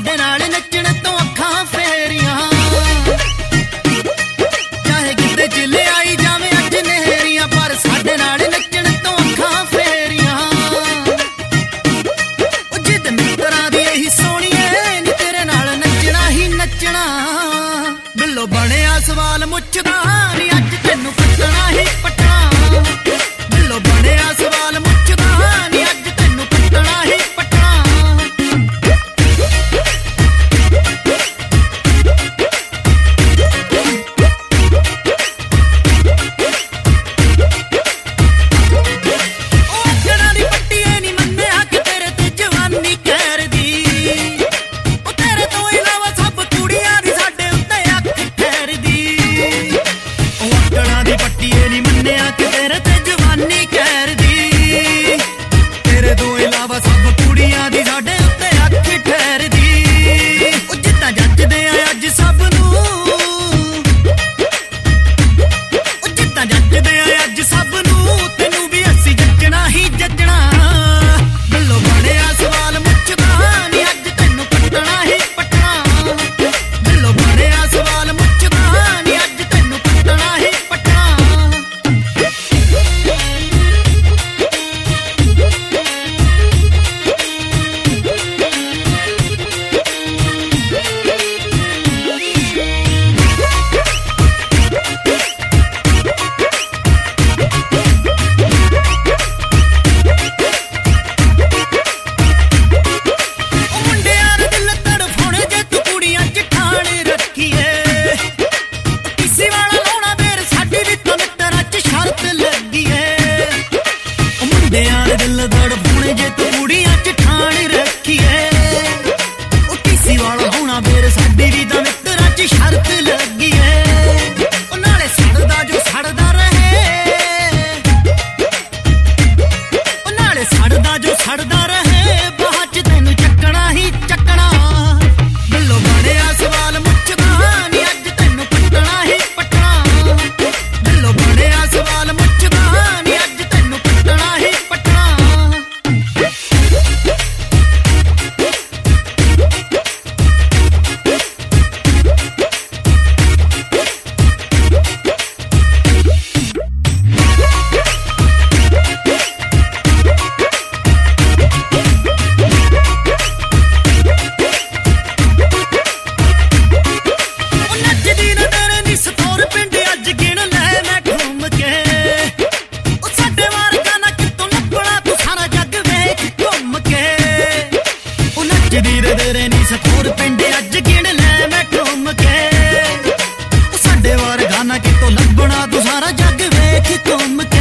ਸਾਡੇ ਨਾਲ ਨੱਚਣ ਤੋਂ ਅੱਖਾਂ ਫੇਰੀਆਂ ਚਾਹੇ ਕਿਤੇ ਜਿਲੇ ਆਈ ਜਾਵੇ ਅੱਜ ਨਹਿਰੀਆਂ ਪਰ ਸਾਡੇ ਨਾਲ ਨੱਚਣ ਤੋਂ ਅੱਖਾਂ ਫੇਰੀਆਂ ਉਹ ਜਿੱਦ ਮਿੱਤਰਾਂ ਦੀ ਇਹੀ ਸੋਹਣੀਏ ਨੀ ਤੇਰੇ ਨਾਲ ਨੱਚਣਾ ਹੀ ਨੱਚਣਾ ਬਿੱਲੋ ਬਣਿਆ ਸਵਾਲ ਮੁੱਛਦਾ ਨੀ ਅੱਜ ਤੈਨੂੰ ਪੱਟਣਾ ਹੀ ਪੱਟਣਾ ਬਿੱਲੋ ਬਣਿਆ ਸਵਾਲ ਮੁੱਛਦਾ ਨੀ ਅੱਜ ਤੈਨੂੰ ਪੱਟਣਾ ਹੀ ਪੱਟਣਾ ਦਿਲ ਧੜਫਣੇ ਜੇ ਤੂੰ ਕੁੜੀਆਂ ਚ ਠਾਣ ਰੱਖੀਏ ਉਹ ਟੀਸੀ ਵਾਲਾ ਹੋਣਾ ਫੇਰ ਸਾਡੀ ਵੀ ਤਾਂ ਮਿੱਤਰਾਂ ਚ ਸ਼ਰਤ ਲੱਗੀ ਏ ਉਹ ਨਾਲੇ ਸੜਦਾ ਜੋ ਸੜਦਾ ਰਹੇ ਉਹ ਨਾਲੇ ਸੜਦਾ ਜੋ ਸੜਦਾ ਰਹੇ ਬਾਅਦ ਚ ਤੈਨੂੰ ਚੱਕਣਾ ਹੀ ਚੱਕਣਾ ਬਿੱਲੋ ਬਣਿਆ ਸਵਾਲ ਮੁੱਛਦਾ ਨੀ ਅੱਜ ਤੈਨੂੰ ਪੱਟਣਾ ਹੀ ਪੱਟਣਾ ਬਿੱਲੋ ਬਣਿਆ ਸਵਾਲ ਮੁੱਛਦਾ ਨੀ ਅੱਜ ਤੈਨੂੰ ਪੱਟਣਾ ਹੀ ਪੱਟਣਾ ਤੇਰੇ ਨੀ ਸਖੋਰ ਪਿੰਡ ਅੱਜ ਗਿਣ ਲੈ ਮੈਂ ਘੁੰਮ ਕੇ ਉਹ ਸਾਡੇ ਵਰਗਾ ਨਾ ਕਿਤੋਂ ਲੱਭਣਾ ਤੂੰ ਸਾਰਾ ਜੱਗ ਵੇਖ ਘੁੰਮ ਕੇ